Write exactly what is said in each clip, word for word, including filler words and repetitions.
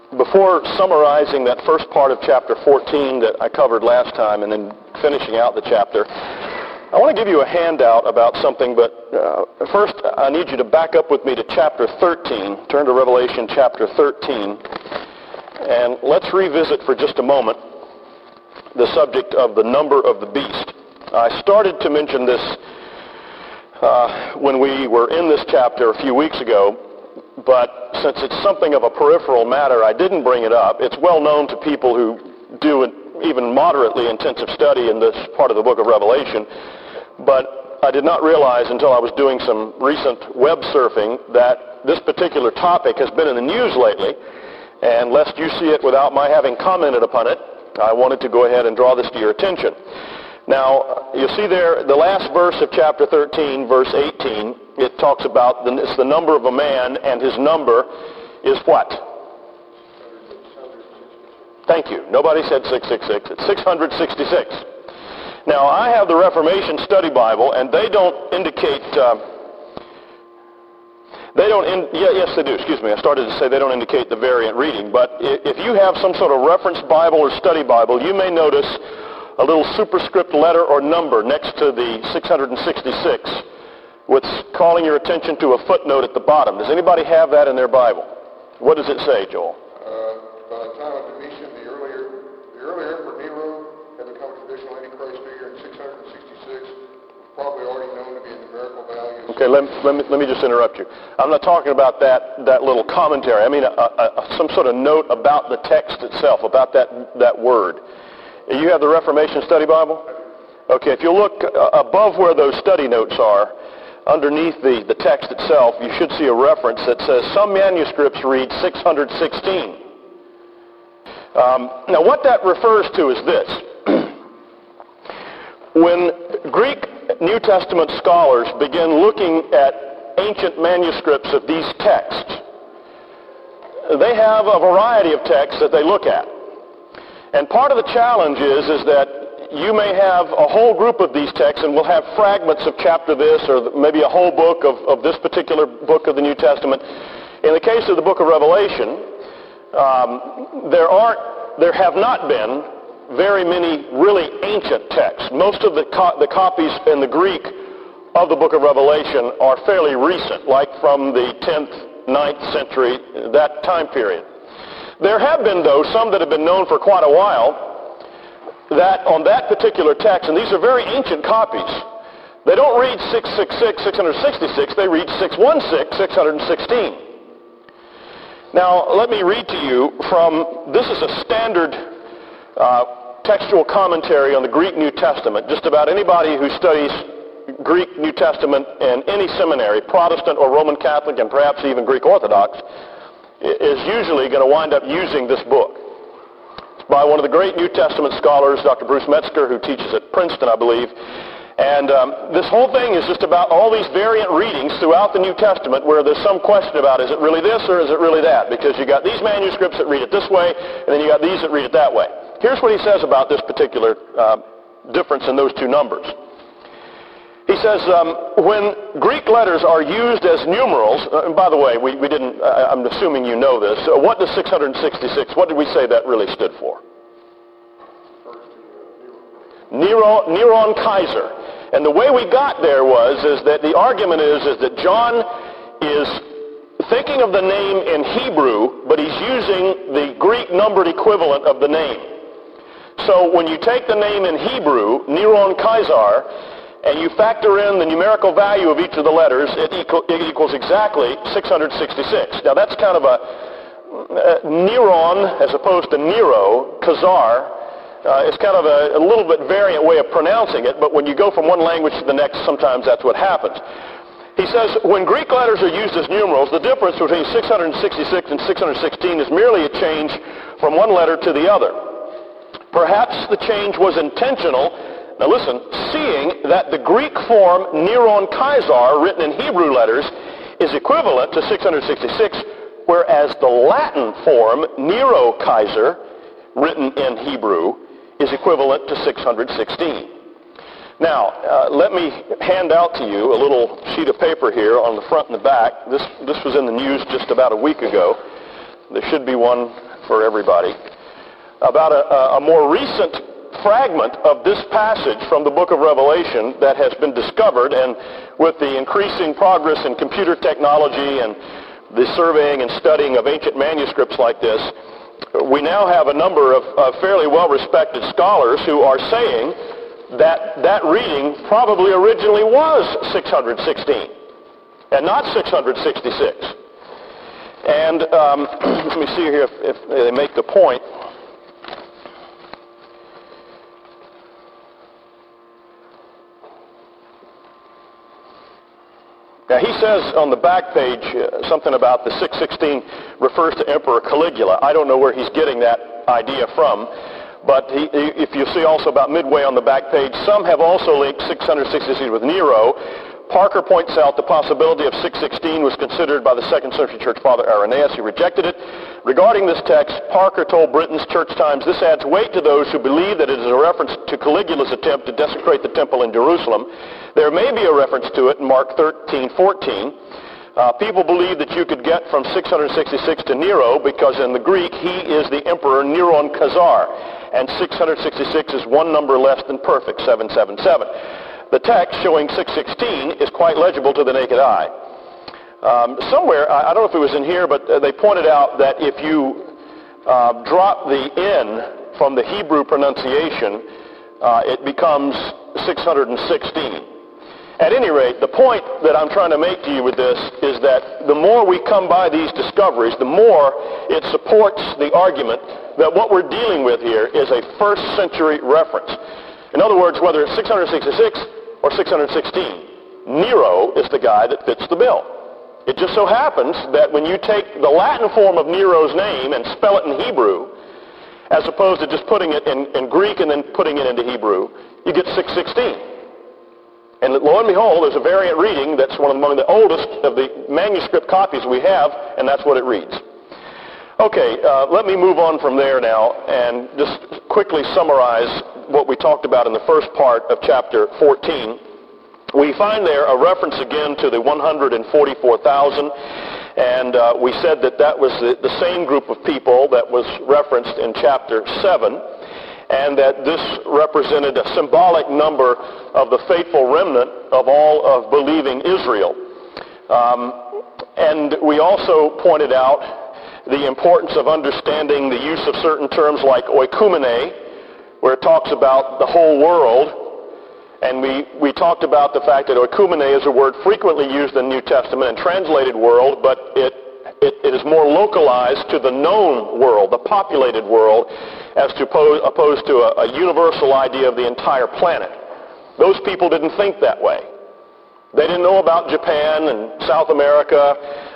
before summarizing that first part of chapter fourteen that I covered last time and then finishing out the chapter, I want to give you a handout about something, but uh, first I need you to back up with me to chapter thirteen. Turn to Revelation chapter thirteen, and let's revisit for just a moment the subject of the number of the beast. I started to mention this uh, when we were in this chapter a few weeks ago, but since it's something of a peripheral matter, I didn't bring it up. It's well known to people who do an even moderately intensive study in this part of the book of Revelation, but I did not realize until I was doing some recent web surfing that this particular topic has been in the news lately, and lest you see it without my having commented upon it, I wanted to go ahead and draw this to your attention. Now, you see there, the last verse of chapter thirteen, verse eighteen, it talks about, the, it's the number of a man, and his number is what? Thank you. Nobody said six six six. It's six hundred sixty-six. Now, I have the Reformation Study Bible, and they don't indicate, uh, they don't, in, yeah, yes they do, excuse me. I started to say they don't indicate the variant reading, but if you have some sort of reference Bible or study Bible, you may notice a little superscript letter or number next to the six hundred sixty-six with calling your attention to a footnote at the bottom. Does anybody have that in their Bible? What does it say, Joel? Uh, by the time of Domitian, the earlier, the earlier Emperor Nero had become a traditional Antichrist figure, and six hundred sixty-six was probably already known to be a numerical value. Okay, let, let, me, let me just interrupt you. I'm not talking about that, that little commentary. I mean a, a, a, some sort of note about the text itself, about that, that word. You have the Reformation Study Bible? Okay, if you look above where those study notes are, underneath the, the text itself, you should see a reference that says some manuscripts read six hundred sixteen. Um, now what that refers to is this. When Greek New Testament scholars begin looking at ancient manuscripts of these texts, they have a variety of texts that they look at. And part of the challenge is, is that you may have a whole group of these texts, and we'll have fragments of chapter this, or maybe a whole book of, of this particular book of the New Testament. In the case of the book of Revelation, um, there aren't, there have not been very many really ancient texts. Most of the, co- the copies in the Greek of the book of Revelation are fairly recent, like from the tenth, ninth century, that time period. There have been, though, some that have been known for quite a while, that on that particular text, and these are very ancient copies, they don't read six six six, six hundred sixty-six, they read six one six, six hundred sixteen. Now, let me read to you from, this is a standard uh, textual commentary on the Greek New Testament. Just about anybody who studies Greek New Testament in any seminary, Protestant or Roman Catholic, and perhaps even Greek Orthodox, is usually going to wind up using this book. It's by one of the great New Testament scholars, Doctor Bruce Metzger, who teaches at Princeton, I believe. And um, this whole thing is just about all these variant readings throughout the New Testament where there's some question about, is it really this or is it really that? Because you got these manuscripts that read it this way, and then you got these that read it that way. Here's what he says about this particular uh, difference in those two numbers. He says, um, when Greek letters are used as numerals, uh, and by the way, we, we didn't, uh, I'm assuming you know this, uh, what does six hundred sixty-six, what did we say that really stood for? Nero, Neron Kaiser. And the way we got there was, is that the argument is, is that John is thinking of the name in Hebrew, but he's using the Greek numbered equivalent of the name. So when you take the name in Hebrew, Neron Kaiser, and you factor in the numerical value of each of the letters, it, equal, it equals exactly six hundred sixty-six. Now that's kind of a uh, Neron as opposed to Nero, Khazar. Uh, it's kind of a, a little bit variant way of pronouncing it, but when you go from one language to the next, sometimes that's what happens. He says, when Greek letters are used as numerals, the difference between six hundred sixty-six and six hundred sixteen is merely a change from one letter to the other. Perhaps the change was intentional. Now listen, seeing that the Greek form Neron Kaiser, written in Hebrew letters, is equivalent to six hundred sixty-six, whereas the Latin form Nero Kaiser, written in Hebrew, is equivalent to six hundred sixteen. Now, uh, let me hand out to you a little sheet of paper here on the front and the back. This, this was in the news just about a week ago. There should be one for everybody about a, a more recent fragment of this passage from the book of Revelation that has been discovered, and with the increasing progress in computer technology and the surveying and studying of ancient manuscripts like this, we now have a number of, of fairly well-respected scholars who are saying that that reading probably originally was six hundred sixteen and not six hundred sixty-six. And um, let me see here if, if they make the point. Now, he says on the back page uh, something about the six sixteen refers to Emperor Caligula. I don't know where he's getting that idea from, but he, if you see also about midway on the back page, some have also linked six hundred sixty-six with Nero. Parker points out the possibility of six sixteen was considered by the second century church father Irenaeus. He rejected it. Regarding this text, Parker told Britain's Church Times, this adds weight to those who believe that it is a reference to Caligula's attempt to desecrate the temple in Jerusalem. There may be a reference to it in Mark thirteen fourteen. Uh, people believe that you could get from six hundred sixty-six to Nero because in the Greek he is the emperor Neron Khazar, and six hundred sixty-six is one number less than perfect, seven seven seven. The text showing six sixteen is quite legible to the naked eye. Um, somewhere, I, I don't know if it was in here, but uh, they pointed out that if you uh, drop the N from the Hebrew pronunciation, uh, it becomes six hundred sixteen. At any rate, the point that I'm trying to make to you with this is that the more we come by these discoveries, the more it supports the argument that what we're dealing with here is a first century reference. In other words, whether it's six hundred sixty-six or six hundred sixteen, Nero is the guy that fits the bill. It just so happens that when you take the Latin form of Nero's name and spell it in Hebrew, as opposed to just putting it in, in Greek and then putting it into Hebrew, you get six sixteen. And lo and behold, there's a variant reading that's one among the oldest of the manuscript copies we have, and that's what it reads. Okay, uh, let me move on from there now and just quickly summarize what we talked about in the first part of chapter fourteen. We find there a reference again to the one hundred forty-four thousand, and uh, we said that that was the, the same group of people that was referenced in chapter seven, and that this represented a symbolic number of the faithful remnant of all of believing Israel. Um, and we also pointed out the importance of understanding the use of certain terms like oikumene, where it talks about the whole world. And we, we talked about the fact that oikumene is a word frequently used in the New Testament and translated world, but it, it, it is more localized to the known world, the populated world, as to pose, opposed to a, a universal idea of the entire planet. Those people didn't think that way. They didn't know about Japan and South America,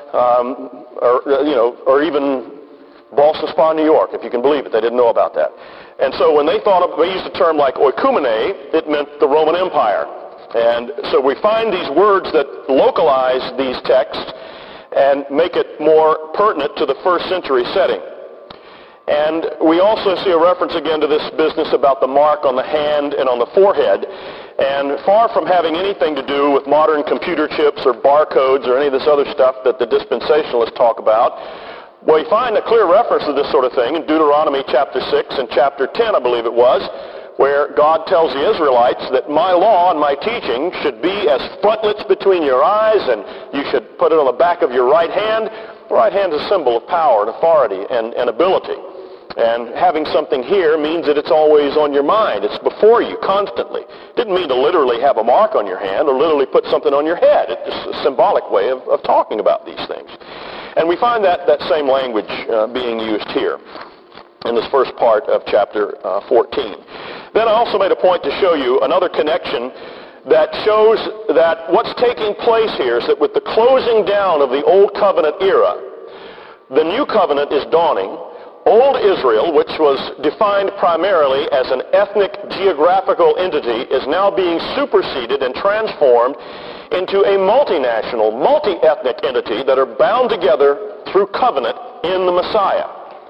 um, or, you know, or even Boston Spa, New York, if you can believe it. They didn't know about that. And so when they thought of, they used a term like oikumene, it meant the Roman Empire. And so we find these words that localize these texts and make it more pertinent to the first century setting. And we also see a reference again to this business about the mark on the hand and on the forehead. And far from having anything to do with modern computer chips or barcodes or any of this other stuff that the dispensationalists talk about, we find a clear reference to this sort of thing in Deuteronomy chapter six and chapter ten, I believe it was, where God tells the Israelites that my law and my teaching should be as frontlets between your eyes, and you should put it on the back of your right hand. The right hand is a symbol of power and authority and, and ability. And having something here means that it's always on your mind. It's before you constantly. It didn't mean to literally have a mark on your hand or literally put something on your head. It's just a symbolic way of, of talking about these things. And we find that, that same language uh, being used here in this first part of chapter uh, fourteen. Then I also made a point to show you another connection that shows that what's taking place here is that with the closing down of the Old Covenant era, the New Covenant is dawning. Old Israel, which was defined primarily as an ethnic geographical entity, is now being superseded and transformed into a multinational, multi-ethnic entity that are bound together through covenant in the Messiah.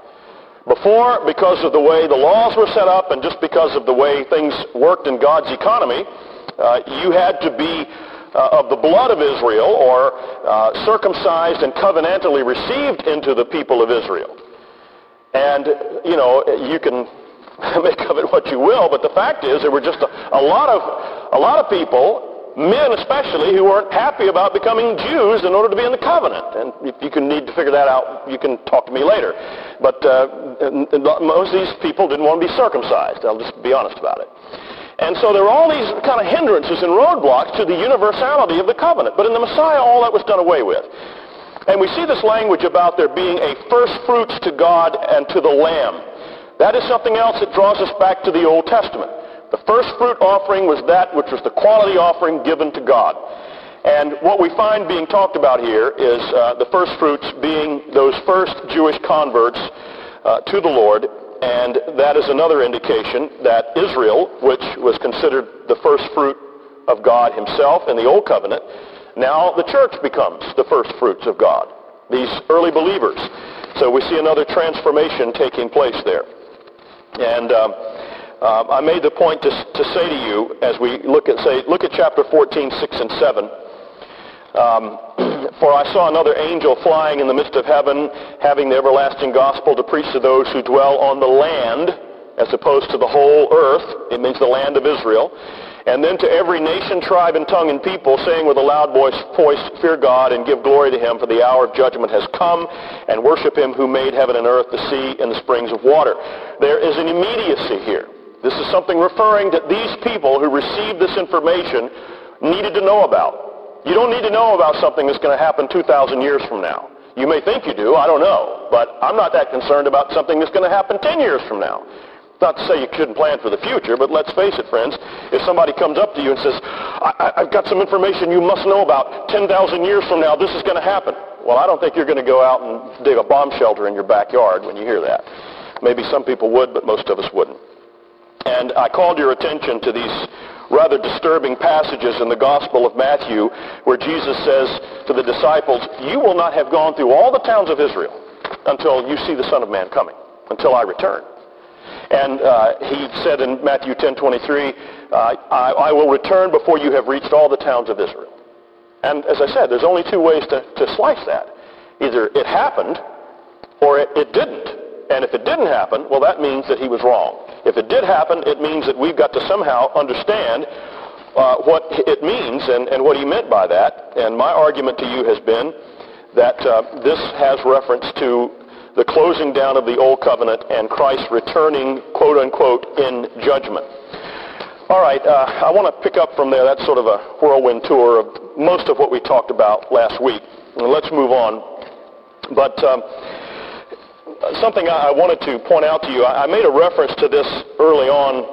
Before, because of the way the laws were set up and just because of the way things worked in God's economy, uh, you had to be uh, of the blood of Israel or uh, circumcised and covenantally received into the people of Israel. And, you know, you can make of it what you will, but the fact is there were just a, a lot of a lot of people, men especially, who weren't happy about becoming Jews in order to be in the covenant. And if you can need to figure that out, you can talk to me later. But uh, most of these people didn't want to be circumcised. I'll just be honest about it. And so there were all these kind of hindrances and roadblocks to the universality of the covenant. But in the Messiah, all that was done away with. And we see this language about there being a first fruits to God and to the Lamb. That is something else that draws us back to the Old Testament. The first fruit offering was that which was the quality offering given to God. And what we find being talked about here is uh, the first fruits being those first Jewish converts uh, to the Lord. And that is another indication that Israel, which was considered the first fruit of God himself in the Old Covenant, now the church becomes the first fruits of God, these early believers. So we see another transformation taking place there. And um, uh, I made the point to, to say to you, as we look at, say, look at chapter fourteen, six and seven. Um, For I saw another angel flying in the midst of heaven, having the everlasting gospel to preach to those who dwell on the land, as opposed to the whole earth. It means the land of Israel. And then to every nation, tribe, and tongue and people, saying with a loud voice, fear God and give glory to him, for the hour of judgment has come, and worship him who made heaven and earth, the sea, and the springs of water. There is an immediacy here. This is something referring that these people who received this information needed to know about. You don't need to know about something that's going to happen two thousand years from now. You may think you do, I don't know. But I'm not that concerned about something that's going to happen ten years from now. Not to say you shouldn't plan for the future, but let's face it, friends. If somebody comes up to you and says, I, I, I've got some information you must know about. ten thousand years from now, this is going to happen. Well, I don't think you're going to go out and dig a bomb shelter in your backyard when you hear that. Maybe some people would, but most of us wouldn't. And I called your attention to these rather disturbing passages in the Gospel of Matthew where Jesus says to the disciples, you will not have gone through all the towns of Israel until you see the Son of Man coming, until I return. And uh, he said in Matthew ten twenty-three, uh, I, I will return before you have reached all the towns of Israel. And as I said, there's only two ways to, to slice that. Either it happened or it, it didn't. And if it didn't happen, well, that means that he was wrong. If it did happen, it means that we've got to somehow understand uh, what it means and, and what he meant by that. And my argument to you has been that uh, this has reference to the closing down of the Old Covenant and Christ returning, quote-unquote, in judgment. All right, uh, I want to pick up from there. That's sort of a whirlwind tour of most of what we talked about last week. And let's move on. But um, something I wanted to point out to you, I made a reference to this early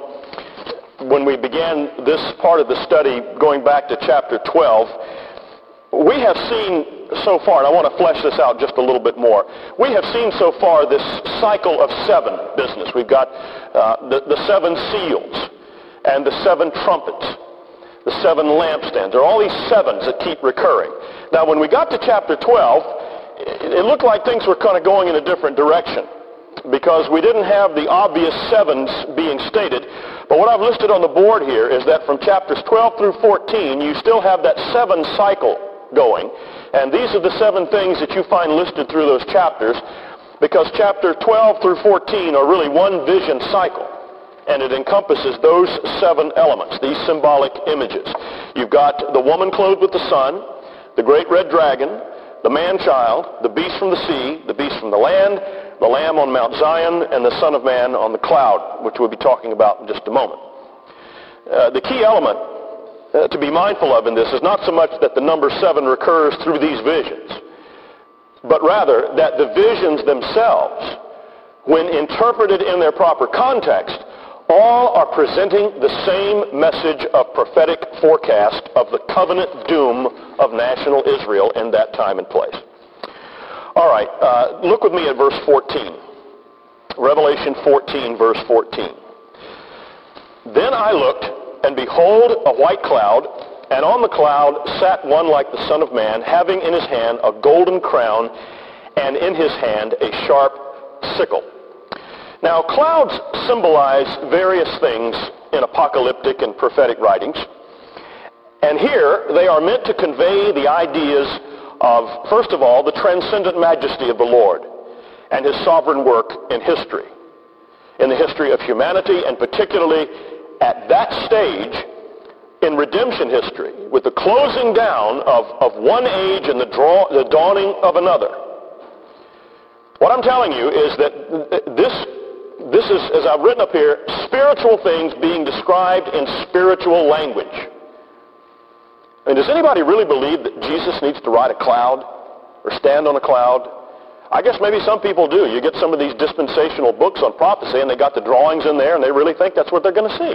on when we began this part of the study going back to chapter twelve. We have seen so far, and I want to flesh this out just a little bit more, we have seen so far this cycle of seven business. We've got uh, the, the seven seals and the seven trumpets, the seven lampstands. There are all these sevens that keep recurring. Now, when we got to chapter twelve, it looked like things were kind of going in a different direction because we didn't have the obvious sevens being stated. But what I've listed on the board here is that from chapters twelve through fourteen, you still have that seven cycle going. And these are the seven things that you find listed through those chapters because chapter twelve through fourteen are really one vision cycle. And it encompasses those seven elements, these symbolic images. You've got the woman clothed with the sun, the great red dragon, the man-child, the beast from the sea, the beast from the land, the Lamb on Mount Zion, and the Son of Man on the cloud, which we'll be talking about in just a moment. Uh, the key element uh, to be mindful of in this is not so much that the number seven recurs through these visions, but rather that the visions themselves, when interpreted in their proper context, all are presenting the same message of prophetic forecast of the covenant doom of national Israel in that time and place. All right, uh, look with me at verse fourteen. Revelation fourteen, verse fourteen. Then I looked, and behold, a white cloud, and on the cloud sat one like the Son of Man, having in his hand a golden crown, and in his hand a sharp sickle. Now, clouds symbolize various things in apocalyptic and prophetic writings. And here, they are meant to convey the ideas of, first of all, the transcendent majesty of the Lord. and his sovereign work in history, in the history of humanity, and particularly at that stage in redemption history, with the closing down of, of one age and the, draw, the dawning of another. What I'm telling you is that this, this is, as I've written up here, spiritual things being described in spiritual language. I mean, does anybody really believe that Jesus needs to ride a cloud or stand on a cloud? I guess maybe some people do. You get some of these dispensational books on prophecy, and they got the drawings in there, and they really think that's what they're going to see.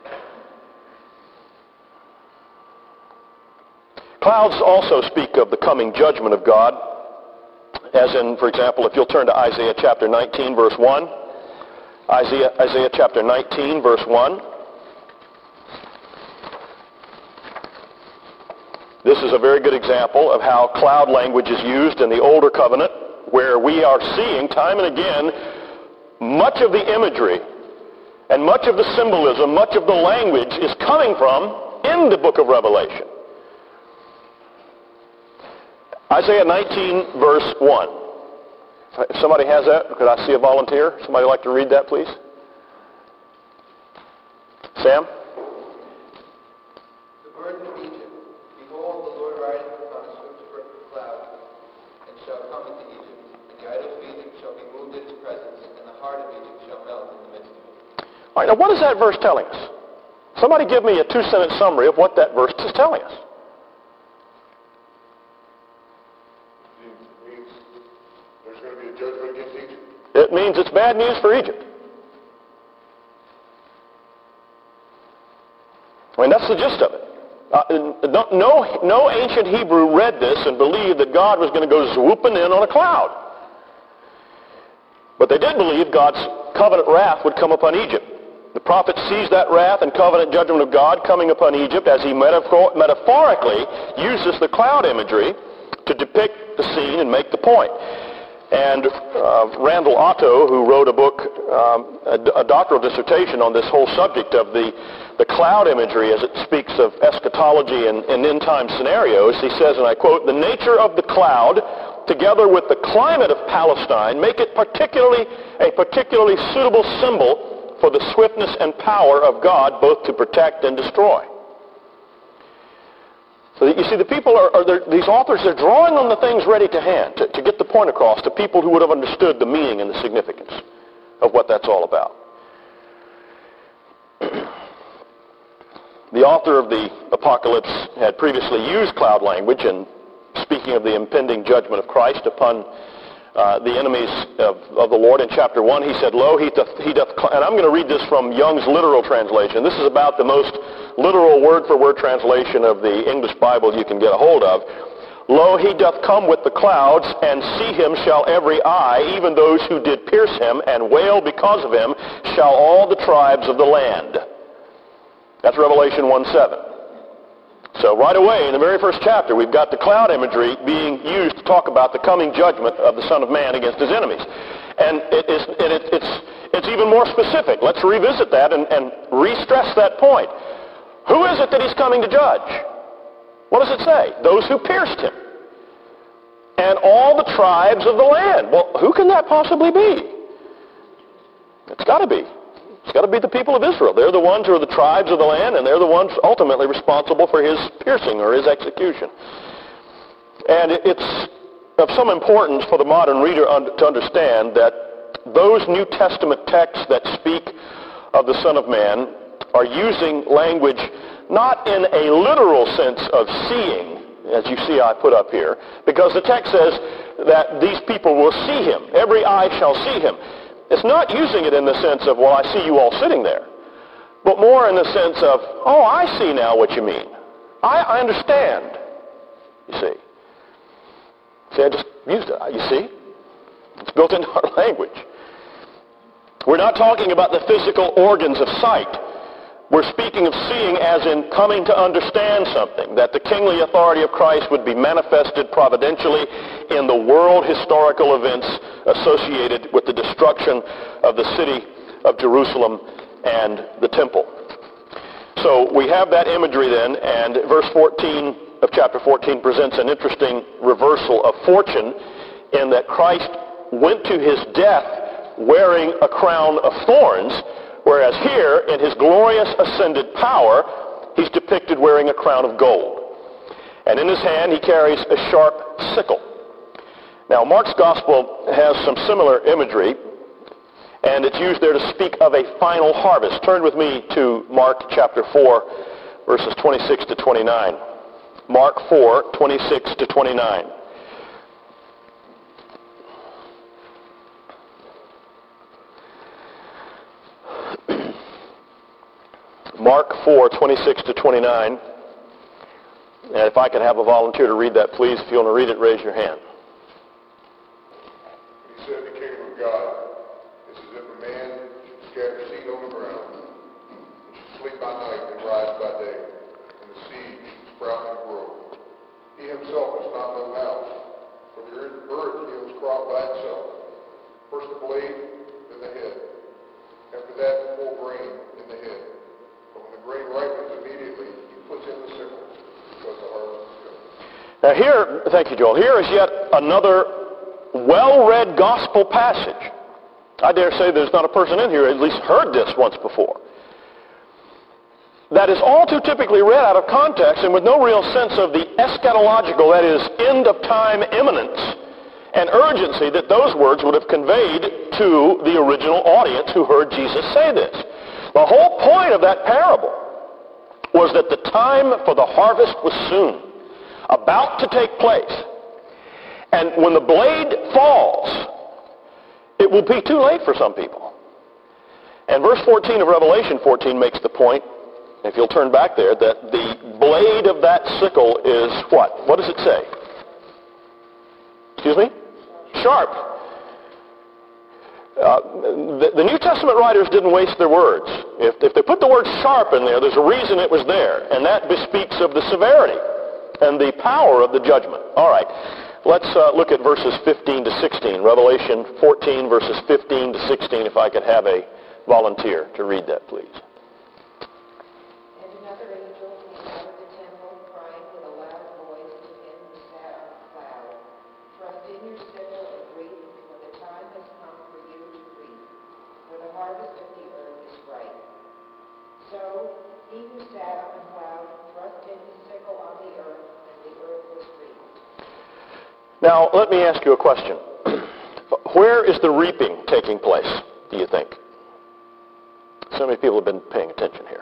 Clouds also speak of the coming judgment of God, as in, for example, if you'll turn to Isaiah chapter nineteen, verse one. Isaiah, Isaiah chapter nineteen, verse one. This is a very good example of how cloud language is used in the Older Covenant, where we are seeing time and again much of the imagery and much of the symbolism, much of the language is coming from in the book of Revelation. Isaiah nineteen, verse one. If somebody has that, could I see a volunteer? Somebody like to read that, please? Sam? The burden of Egypt. Behold, the Lord rideth upon a swift cloud, and shall come into Egypt. And the idols of Egypt shall be moved into presence, and the heart of Egypt shall melt in the midst of it. All right, now what is that verse telling us? Somebody give me a two-sentence summary of what that verse is telling us. Judgment against Egypt. It means it's bad news for Egypt. I mean, that's the gist of it. Uh, no, no ancient Hebrew read this and believed that God was going to go swooping in on a cloud. But they did believe God's covenant wrath would come upon Egypt. The prophet sees that wrath and covenant judgment of God coming upon Egypt as he metaphor- metaphorically uses the cloud imagery to depict the scene and make the point. And uh, Randall Otto, who wrote a book, um, a, a doctoral dissertation on this whole subject of the, the cloud imagery as it speaks of eschatology and, and end-time scenarios, he says, and I quote, "The nature of the cloud, together with the climate of Palestine, make it particularly a particularly suitable symbol for the swiftness and power of God, both to protect and destroy." So you see, the people are, are these authors, they're drawing on the things ready to hand to, to get the point across to people who would have understood the meaning and the significance of what that's all about. The author of the Apocalypse had previously used cloud language in speaking of the impending judgment of Christ upon uh, the enemies of, of the Lord. In chapter one, he said, "Lo, he doth, he doth," and I'm going to read this from Young's literal translation. This is about the most literal word-for-word translation of the English Bible you can get a hold of. "Lo, he doth come with the clouds, and see him shall every eye, even those who did pierce him, and wail because of him, shall all the tribes of the land." That's Revelation one seven. So right away, in the very first chapter, we've got the cloud imagery being used to talk about the coming judgment of the Son of Man against his enemies. And it is, it, it, it's, it's even more specific. Let's revisit that and, and re-stress that point. Who is it that he's coming to judge? What does it say? Those who pierced him. And all the tribes of the land. Well, who can that possibly be? It's got to be. It's got to be the people of Israel. They're the ones who are the tribes of the land, and they're the ones ultimately responsible for his piercing or his execution. And it's of some importance for the modern reader to understand that those New Testament texts that speak of the Son of Man are using language not in a literal sense of seeing, as you see I put up here, because the text says that these people will see him. Every eye shall see him. It's not using it in the sense of, well, I see you all sitting there, but more in the sense of, oh, I see now what you mean. I, I understand, you see. See, I just used it, you see? It's built into our language. We're not talking about the physical organs of sight. We're speaking of seeing as in coming to understand something, that the kingly authority of Christ would be manifested providentially in the world historical events associated with the destruction of the city of Jerusalem and the temple. So we have that imagery then, and verse fourteen of chapter fourteen presents an interesting reversal of fortune in that Christ went to his death wearing a crown of thorns, whereas here, in his glorious ascended power, he's depicted wearing a crown of gold. And in his hand, he carries a sharp sickle. Now, Mark's gospel has some similar imagery, and it's used there to speak of a final harvest. Turn with me to Mark chapter four, verses twenty-six to twenty-nine. Mark four, twenty-six to twenty-nine. Mark four, twenty-six to twenty-nine. And if I could have a volunteer to read that, please. If you want to read it, raise your hand. He said, the kingdom of God is as if a man should scatter seed on the ground, and should sleep by night and rise by day, and the seed should sprout and grow. He himself does not know how, for the earth yields crop by itself. First the blade, then the head. After that, the full grain in the head. But when the grain ripens immediately, he puts in the sickle, because the harvest is coming. Now here, thank you, Joel, here is yet another well-read gospel passage. I dare say there's not a person in here who at least heard this once before. That is all too typically read out of context and with no real sense of the eschatological, that is, end-of-time imminence and urgency that those words would have conveyed to the original audience who heard Jesus say this. The whole point of that parable was that the time for the harvest was soon, about to take place. And when the blade falls, it will be too late for some people. And verse fourteen of Revelation fourteen makes the point, if you'll turn back there, that the blade of that sickle is what? What does it say? Excuse me? Sharp. Uh, the, the New Testament writers didn't waste their words. If, if they put the word sharp in there, there's a reason it was there, and that bespeaks of the severity and the power of the judgment. All right, let's uh, look at verses fifteen to sixteen. Revelation fourteen, verses fifteen to sixteen, if I could have a volunteer to read that, please. And another angel came out of the temple, crying with a loud voice to him who sat on the cloud, thrust in your sickle and reap, for the time has come for you to reap, for the harvest of the earth is ripe. So he who sat on the cloud thrust in his sickle on the earth, and the earth was reaped. Now, let me ask you a question. Where is the reaping taking place, do you think? So many people have been paying attention here.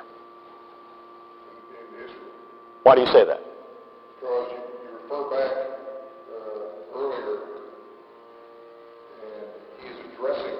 In Israel. Why do you say that? Because you, you refer back uh, earlier, and he is addressing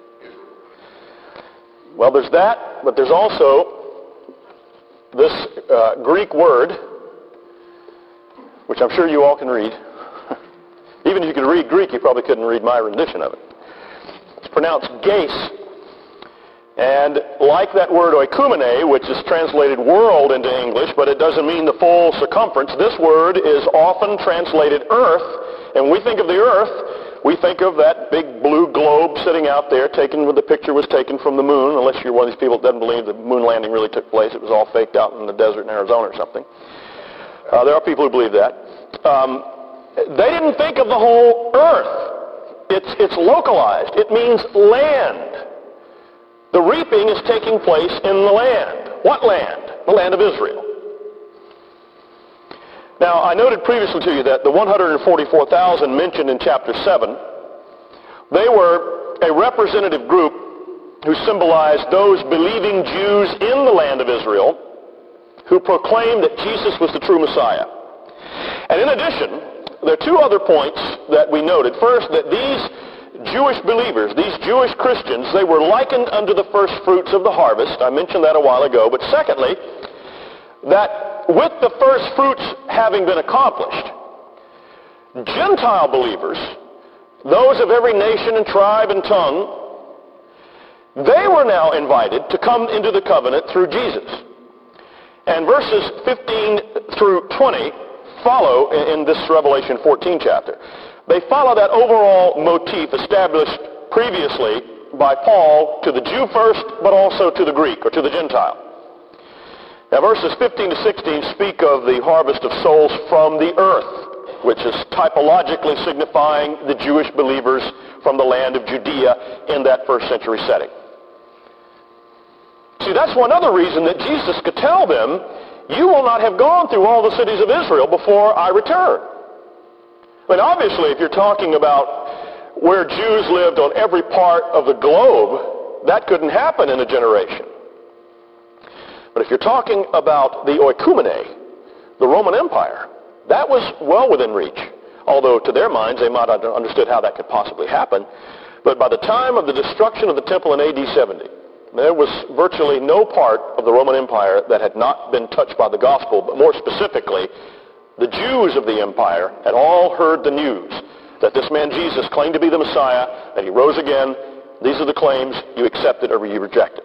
Israel. Well, there's that, but there's also this uh, Greek word, which I'm sure you all can read. Even if you could read Greek, you probably couldn't read my rendition of it. It's pronounced ges. And like that word oikumene, which is translated world into English, but it doesn't mean the full circumference, this word is often translated earth. And when we think of the earth, we think of that big blue globe sitting out there, taken when the picture was taken from the moon, unless you're one of these people that doesn't believe the moon landing really took place. It was all faked out in the desert in Arizona or something. Uh, there are people who believe that. Um, they didn't think of the whole earth. It's, it's localized. It means land. The reaping is taking place in the land. What land? The land of Israel. Now, I noted previously to you that the one hundred forty-four thousand mentioned in chapter seven, they were a representative group who symbolized those believing Jews in the land of Israel who proclaimed that Jesus was the true Messiah. And in addition, there are two other points that we noted. First, that these Jewish believers, these Jewish Christians, they were likened unto the first fruits of the harvest. I mentioned that a while ago. But secondly, that with the first fruits having been accomplished, Gentile believers, those of every nation and tribe and tongue, they were now invited to come into the covenant through Jesus. And verses fifteen through twenty follow in this Revelation fourteen chapter. They follow that overall motif established previously by Paul to the Jew first, but also to the Greek, or to the Gentile. Now, verses fifteen to sixteen speak of the harvest of souls from the earth, which is typologically signifying the Jewish believers from the land of Judea in that first century setting. See, that's one other reason that Jesus could tell them, you will not have gone through all the cities of Israel before I return. But obviously, if you're talking about where Jews lived on every part of the globe, that couldn't happen in a generation. But if you're talking about the oikumene, the Roman Empire, that was well within reach. Although to their minds, they might not have understood how that could possibly happen. But by the time of the destruction of the temple in A D seventy, there was virtually no part of the Roman Empire that had not been touched by the gospel, but more specifically, the Jews of the empire had all heard the news that this man Jesus claimed to be the Messiah, that he rose again. These are the claims. You accept it or you reject it.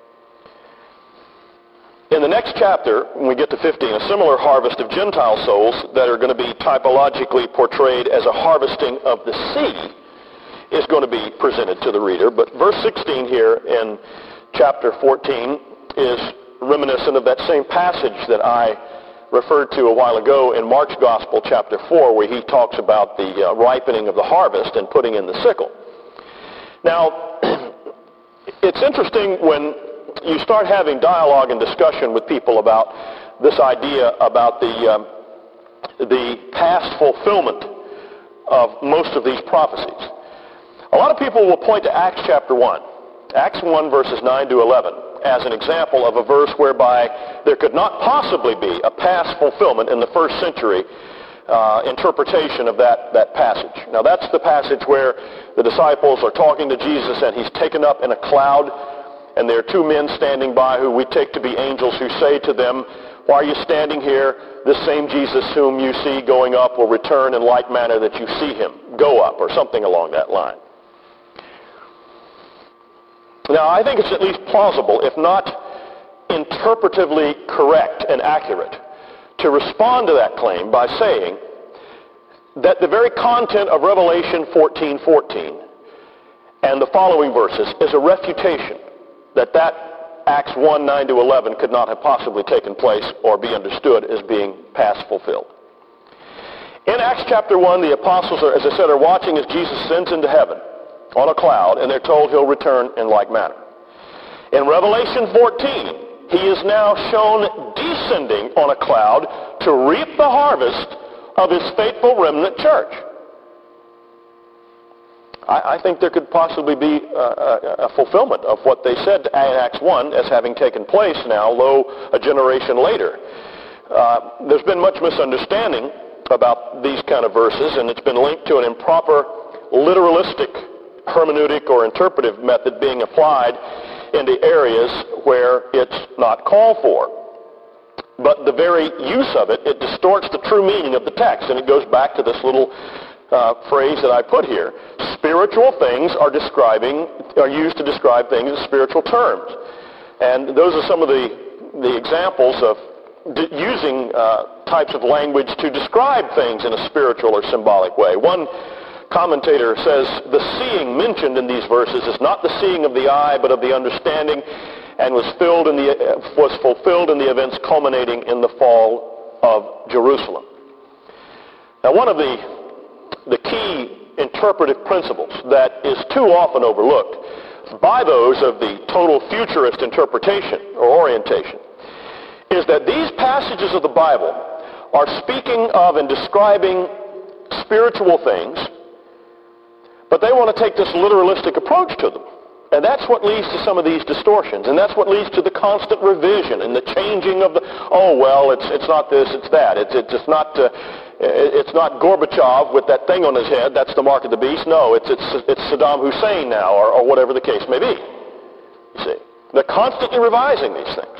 In the next chapter, when we get to fifteen, a similar harvest of Gentile souls that are going to be typologically portrayed as a harvesting of the sea is going to be presented to the reader. But verse sixteen here in chapter fourteen is reminiscent of that same passage that I referred to a while ago in Mark's Gospel, chapter four, where he talks about the uh, ripening of the harvest and putting in the sickle. Now, it's interesting when you start having dialogue and discussion with people about this idea about the, um, the past fulfillment of most of these prophecies. A lot of people will point to Acts chapter one, Acts one verses nine to eleven, as an example of a verse whereby there could not possibly be a past fulfillment in the first century uh, interpretation of that, that passage. Now that's the passage where the disciples are talking to Jesus and he's taken up in a cloud, and there are two men standing by who we take to be angels, who say to them, why are you standing here? This same Jesus whom you see going up will return in like manner that you see him go up, or something along that line. Now, I think it's at least plausible, if not interpretively correct and accurate, to respond to that claim by saying that the very content of Revelation fourteen fourteen and the following verses is a refutation that that Acts one, nine to eleven could not have possibly taken place or be understood as being past fulfilled. In Acts chapter one, the apostles, are, as I said, are watching as Jesus ascends into heaven on a cloud, and they're told he'll return in like manner. In Revelation fourteen, he is now shown descending on a cloud to reap the harvest of his faithful remnant church. I, I think there could possibly be a, a, a fulfillment of what they said in Acts one as having taken place now, lo, a generation later. Uh, there's been much misunderstanding about these kind of verses, and it's been linked to an improper literalistic hermeneutic or interpretive method being applied into areas where it's not called for. But the very use of it, it distorts the true meaning of the text, and it goes back to this little uh, phrase that I put here. Spiritual things are describing, are used to describe things in spiritual terms. And those are some of the, the examples of d- using uh, types of language to describe things in a spiritual or symbolic way. One commentator says the seeing mentioned in these verses is not the seeing of the eye, but of the understanding, and was filled in the uh, was fulfilled in the events culminating in the fall of Jerusalem. Now, one of the the key interpretive principles that is too often overlooked by those of the total futurist interpretation or orientation is that these passages of the Bible are speaking of and describing spiritual things, but they want to take this literalistic approach to them. And that's what leads to some of these distortions. And that's what leads to the constant revision and the changing of the, oh, well, it's it's not this, it's that. It's, it's, it's, not, uh, it's not Gorbachev with that thing on his head. That's the mark of the beast. No, it's, it's, it's Saddam Hussein now, or, or whatever the case may be. You see, they're constantly revising these things.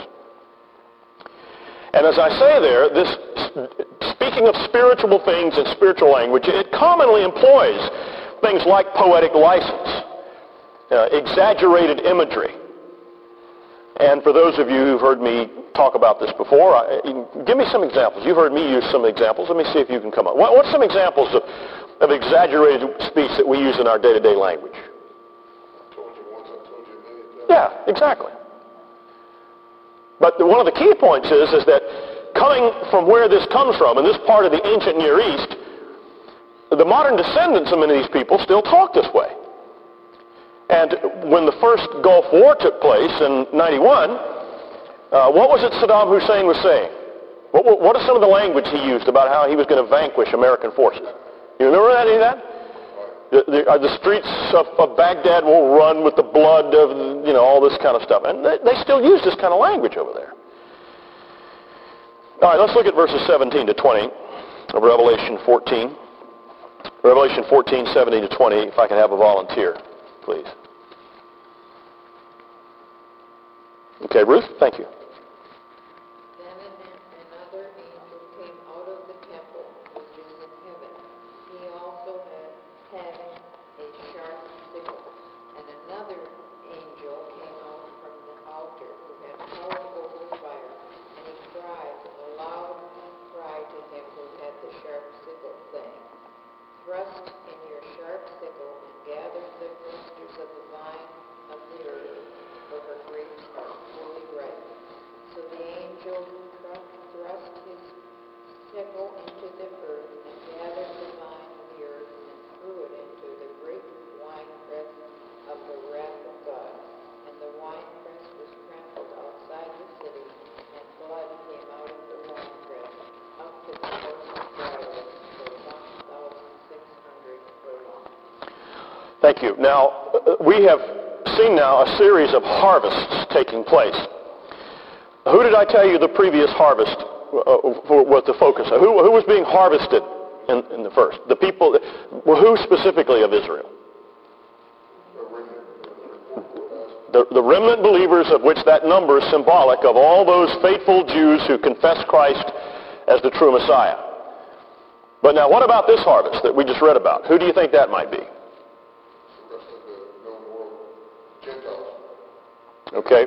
And as I say there, this speaking of spiritual things in spiritual language, it commonly employs things like poetic license, uh, exaggerated imagery. And for those of you who've heard me talk about this before, I, give me some examples. You've heard me use some examples. Let me see if you can come up. What, what's some examples of, of exaggerated speech that we use in our day-to-day language? I told you once, I told you a million times. Yeah, exactly. But the, one of the key points is, is that coming from where this comes from, in this part of the ancient Near East, the modern descendants of many of these people still talk this way. And when the first Gulf War took place in ninety-one, uh, what was it Saddam Hussein was saying? What, what, what is some of the language he used about how he was going to vanquish American forces? You remember that, any of that? The, the, uh, the streets of, of Baghdad will run with the blood of, you know, all this kind of stuff. And they, they still use this kind of language over there. All right, let's look at verses seventeen to twenty of Revelation fourteen. Revelation fourteen, seventeen to twenty, if I can have a volunteer, please. Okay, Ruth, thank you. Then another angel came out of the temple which is in heaven. He also had having a sharp sickle. And another angel came out from the altar who had power over the fire. And he cried with a loud cry to him who had the sharp sickle, saying, Thrust in your sharp sickle and gather the clusters of the vine of the earth, for her grapes are fully ripe. So the angel thrust his sickle into the earth and gathered the vine of the earth and threw it into the great winepress of the wrath of God. And the winepress was trampled outside the city, and blood came out of the winepress up to the horses' bridles for one thousand six hundred furlongs. Thank you. Now, we have seen now a series of harvests taking place. Who did I tell you the previous harvest uh, was the focus of? Who, who was being harvested in, in the first? The people, well, who specifically of Israel? The, the remnant believers, of which that number is symbolic of all those faithful Jews who confess Christ as the true Messiah. But now, what about this harvest that we just read about? Who do you think that might be? Okay.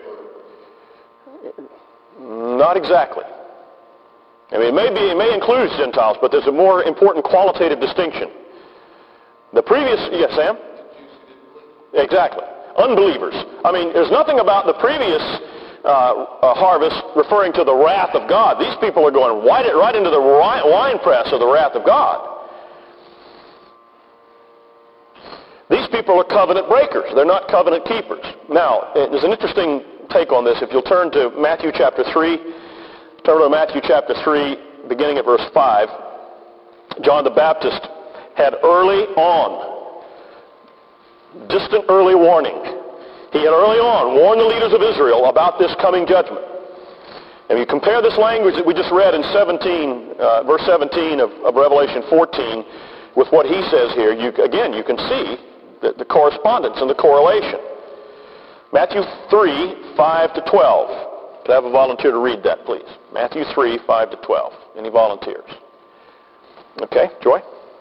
Not exactly. I mean, it may be, it may include Gentiles, but there's a more important qualitative distinction. The previous, yes, Sam? Exactly. Unbelievers. I mean, there's nothing about the previous uh, uh, harvest referring to the wrath of God. These people are going right, right into the wine press of the wrath of God. These people are covenant breakers. They're not covenant keepers. Now, there's an interesting take on this. If you'll turn to Matthew chapter three, turn to Matthew chapter three, beginning at verse five. John the Baptist had early on, distant early warning. He had early on warned the leaders of Israel about this coming judgment. And you compare this language that we just read in seventeen, uh, verse seventeen of, of Revelation fourteen with what he says here, you, again, you can see the, the correspondence and the correlation. Matthew three, five to twelve. Could I have a volunteer to read that, please? Matthew three, five to twelve. Any volunteers? Okay, Joy?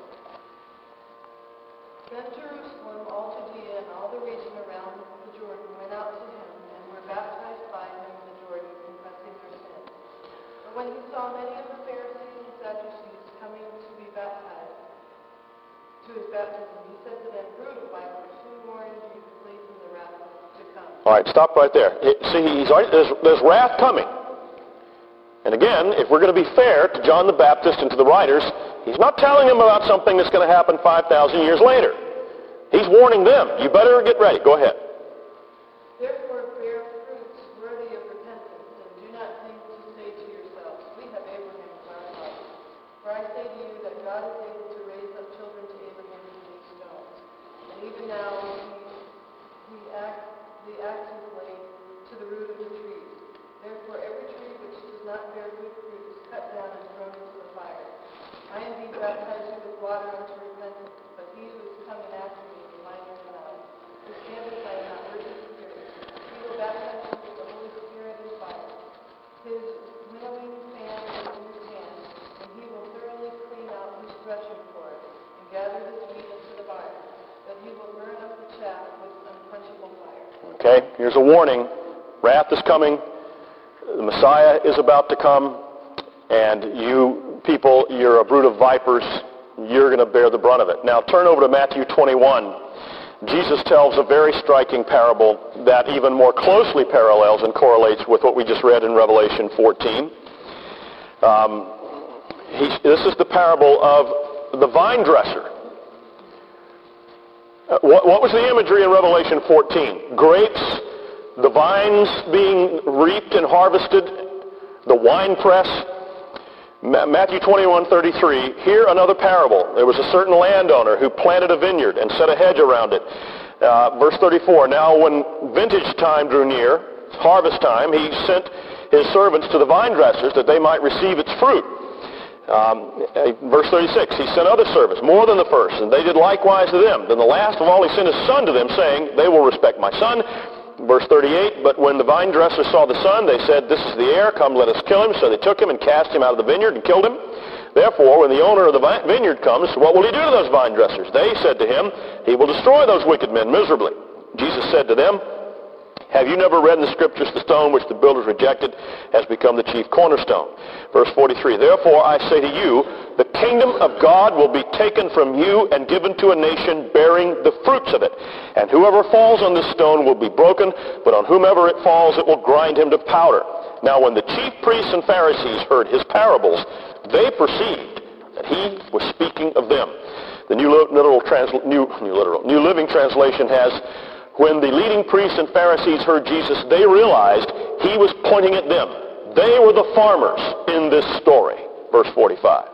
Then Jerusalem, all Judea, and all the region around the Jordan went out to him and were baptized by him in the Jordan, confessing their sins. But when he saw many of the Pharisees and Sadducees coming to be baptized, to his baptism, he said to them, Brood of vipers, who warned you to flee from the wrath to come? All right, stop right there. See, he's already, there's, there's wrath coming. And again, if we're going to be fair to John the Baptist and to the writers, he's not telling them about something that's going to happen five thousand years later. He's warning them. You better get ready. Go ahead. Therefore bear fruits worthy of repentance, and do not think to say to yourselves, We have Abraham as our father. For I say to you that God is able to raise up children to Abraham from these stones. And even now he, he act, the axe is laid to the root of the trees. Therefore every tree which does not bear good fruit is cut down and thrown into the fire. I indeed baptize you with water unto repentance, but he who is coming after me is mightier than I, whose sandals I am not worthy to carry. He will baptize you with the Holy Spirit and fire. His winnowing fan is in his hand, and he will thoroughly clean out his threshing floor, and gather the wheat into the barn, but he will burn up the chaff with unquenchable fire. Okay, here's a warning. Wrath is coming. The Messiah is about to come, and you people, you're a brood of vipers. You're going to bear the brunt of it. Now turn over to Matthew twenty-one. Jesus tells a very striking parable that even more closely parallels and correlates with what we just read in Revelation fourteen. Um, he, this is the parable of the vine dresser. Uh, what, what was the imagery in Revelation fourteen? Grapes, the vines being reaped and harvested, the winepress. Ma- Matthew twenty-one thirty-three, here another parable. There was a certain landowner who planted a vineyard and set a hedge around it. Uh, verse thirty-four, now when vintage time drew near, harvest time, he sent his servants to the vine dressers that they might receive its fruit. Um, verse thirty-six, he sent other servants, more than the first, and they did likewise to them. Then the last of all he sent his son to them, saying, they will respect my son. Verse thirty-eight, but when the vine dressers saw the son, they said, this is the heir, come let us kill him. So they took him and cast him out of the vineyard and killed him. Therefore, when the owner of the vineyard comes, what will he do to those vine dressers? They said to him, he will destroy those wicked men miserably. Jesus said to them, have you never read in the Scriptures, the stone which the builders rejected has become the chief cornerstone? Verse forty-three, therefore I say to you, the kingdom of God will be taken from you and given to a nation bearing the fruits of it. And whoever falls on this stone will be broken, but on whomever it falls it will grind him to powder. Now when the chief priests and Pharisees heard his parables, they perceived that he was speaking of them. The New Literal, Transla- New, New, Literal, New Living Translation has, when the leading priests and Pharisees heard Jesus, they realized he was pointing at them. They were the farmers in this story. Verse forty-five.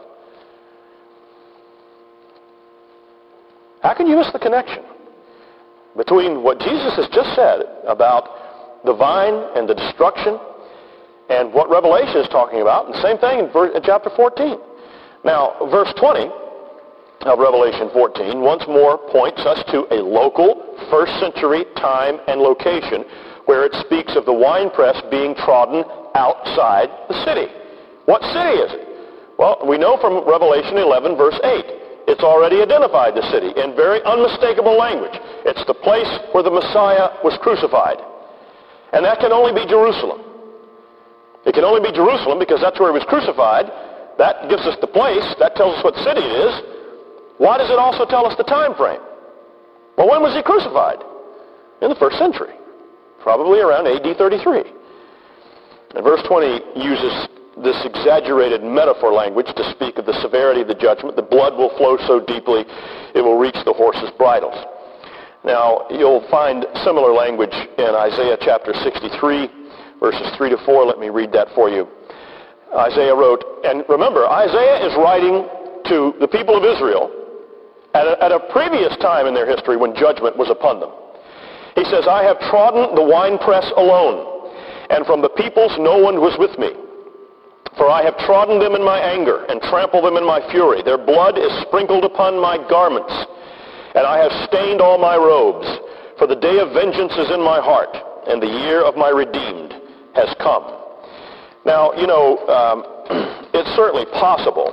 How can you miss the connection between what Jesus has just said about the vine and the destruction and what Revelation is talking about? And the same thing in, verse, in chapter fourteen. Now, verse twenty of Revelation fourteen once more points us to a local, first century time and location where it speaks of the winepress being trodden outside the city. What city is it? Well, we know from Revelation eleven, verse eight. It's already identified the city in very unmistakable language. It's the place where the Messiah was crucified. And that can only be Jerusalem. It can only be Jerusalem because that's where he was crucified. That gives us the place. That tells us what city it is. Why does it also tell us the time frame? Well, when was he crucified? In the first century. Probably around A D thirty-three. And verse twenty uses this exaggerated metaphor language to speak of the severity of the judgment. The blood will flow so deeply it will reach the horses' bridles. Now, you'll find similar language in Isaiah chapter sixty-three, verses three to four. Let me read that for you. Isaiah wrote, and remember, Isaiah is writing to the people of Israel at a, at a previous time in their history when judgment was upon them. He says, I have trodden the winepress alone, and from the peoples no one was with me. For I have trodden them in my anger and trampled them in my fury. Their blood is sprinkled upon my garments, and I have stained all my robes. For the day of vengeance is in my heart, and the year of my redeemed has come. Now, you know, um, it's certainly possible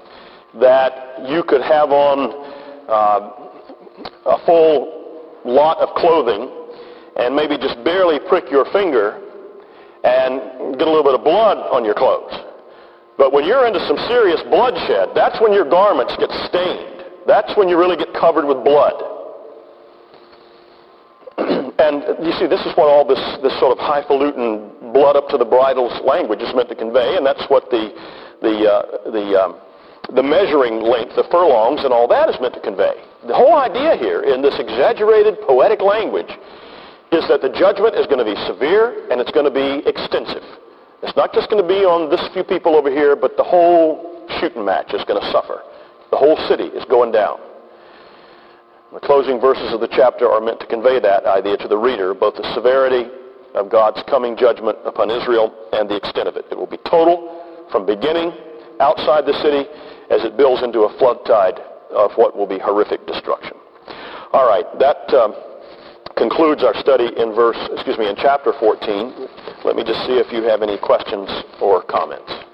that you could have on uh, a full lot of clothing and maybe just barely prick your finger and get a little bit of blood on your clothes. But when you're into some serious bloodshed, that's when your garments get stained. That's when you really get covered with blood. And you see, this is what all this, this sort of highfalutin blood up to the bridles language is meant to convey, and that's what the, the, uh, the, um, the measuring length, the furlongs, and all that is meant to convey. The whole idea here in this exaggerated poetic language is that the judgment is going to be severe and it's going to be extensive. It's not just going to be on this few people over here, but the whole shooting match is going to suffer. The whole city is going down. The closing verses of the chapter are meant to convey that idea to the reader, both the severity of God's coming judgment upon Israel and the extent of it. It will be total from beginning outside the city as it builds into a flood tide of what will be horrific destruction. All right, that um, concludes our study in verse, excuse me, in chapter fourteen. Let me just see if you have any questions or comments.